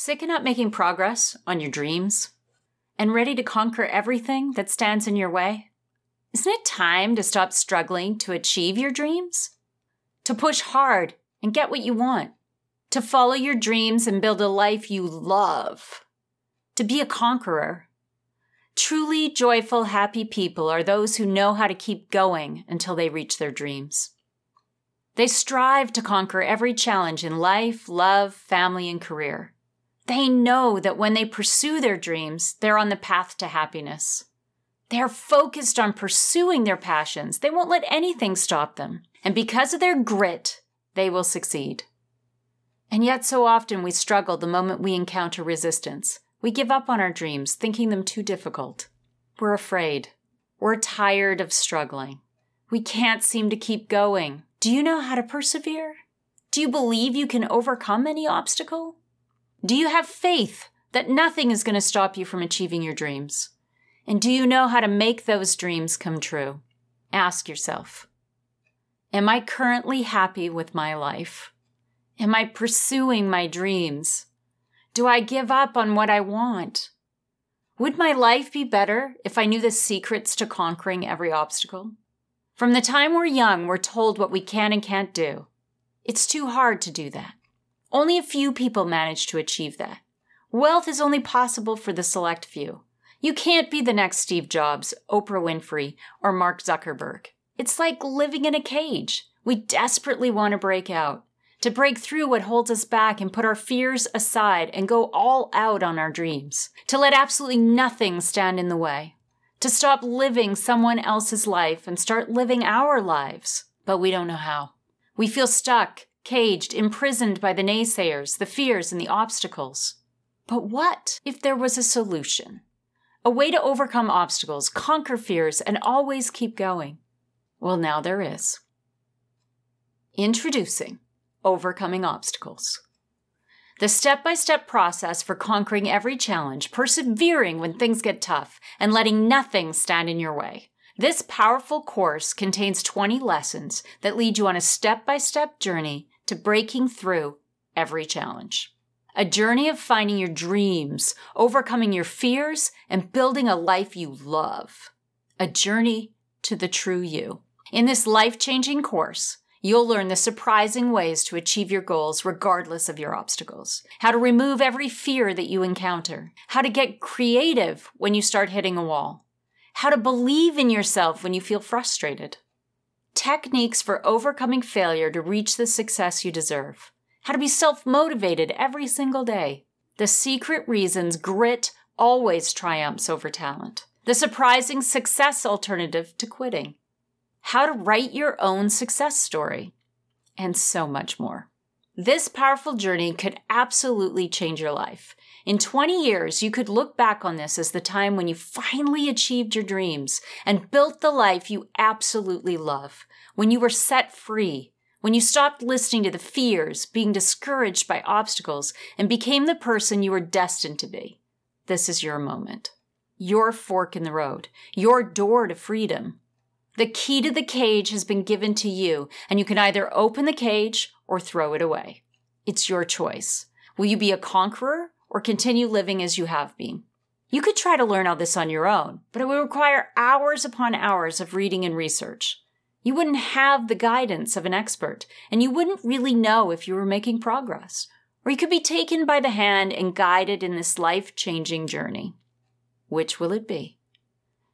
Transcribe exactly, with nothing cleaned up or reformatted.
Sick up making progress on your dreams? And ready to conquer everything that stands in your way? Isn't it time to stop struggling to achieve your dreams? To push hard and get what you want? To follow your dreams and build a life you love? To be a conqueror? Truly joyful, happy people are those who know how to keep going until they reach their dreams. They strive to conquer every challenge in life, love, family, and career. They know that when they pursue their dreams, they're on the path to happiness. They are focused on pursuing their passions. They won't let anything stop them. And because of their grit, they will succeed. And yet so often we struggle the moment we encounter resistance. We give up on our dreams, thinking them too difficult. We're afraid. We're tired of struggling. We can't seem to keep going. Do you know how to persevere? Do you believe you can overcome any obstacle? Do you have faith that nothing is going to stop you from achieving your dreams? And do you know how to make those dreams come true? Ask yourself, am I currently happy with my life? Am I pursuing my dreams? Do I give up on what I want? Would my life be better if I knew the secrets to conquering every obstacle? From the time we're young, we're told what we can and can't do. It's too hard to do that. Only a few people manage to achieve that. Wealth is only possible for the select few. You can't be the next Steve Jobs, Oprah Winfrey, or Mark Zuckerberg. It's like living in a cage. We desperately want to break out, to break through what holds us back and put our fears aside and go all out on our dreams, to let absolutely nothing stand in the way, to stop living someone else's life and start living our lives. But we don't know how. We feel stuck, caged, imprisoned by the naysayers, the fears, and the obstacles. But what if there was a solution? A way to overcome obstacles, conquer fears, and always keep going? Well, now there is. Introducing Overcoming Obstacles. The step-by-step process for conquering every challenge, persevering when things get tough, and letting nothing stand in your way. This powerful course contains twenty lessons that lead you on a step-by-step journey to breaking through every challenge. A journey of finding your dreams, overcoming your fears, and building a life you love. A journey to the true you. In this life-changing course, you'll learn the surprising ways to achieve your goals regardless of your obstacles. How to remove every fear that you encounter. How to get creative when you start hitting a wall. How to believe in yourself when you feel frustrated. Techniques for overcoming failure to reach the success you deserve. How to be self-motivated every single day. The secret reasons grit always triumphs over talent. The surprising success alternative to quitting. How to write your own success story. And so much more. This powerful journey could absolutely change your life. In twenty years, you could look back on this as the time when you finally achieved your dreams and built the life you absolutely love, when you were set free, when you stopped listening to the fears, being discouraged by obstacles, and became the person you were destined to be. This is your moment. Your fork in the road. Your door to freedom. The key to the cage has been given to you, and you can either open the cage or throw it away. It's your choice. Will you be a conqueror or continue living as you have been? You could try to learn all this on your own, but it would require hours upon hours of reading and research. You wouldn't have the guidance of an expert, and you wouldn't really know if you were making progress. Or you could be taken by the hand and guided in this life-changing journey. Which will it be?